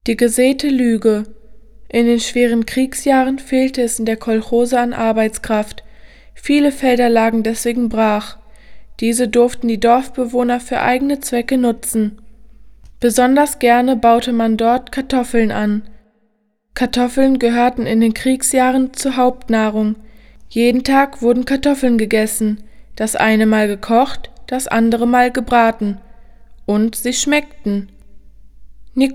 Die gesäte Lüge. In den schweren Kriegsjahren fehlte es in der Kolchose an Arbeitskraft. Viele Felder lagen deswegen brach. Diese durften die Dorfbewohner für eigene Zwecke nutzen. Besonders gerne baute man dort Kartoffeln an. Kartoffeln gehörten in den Kriegsjahren zur Hauptnahrung. Jeden Tag wurden Kartoffeln gegessen, das eine Mal gekocht, das andere Mal gebraten. Und sie schmeckten.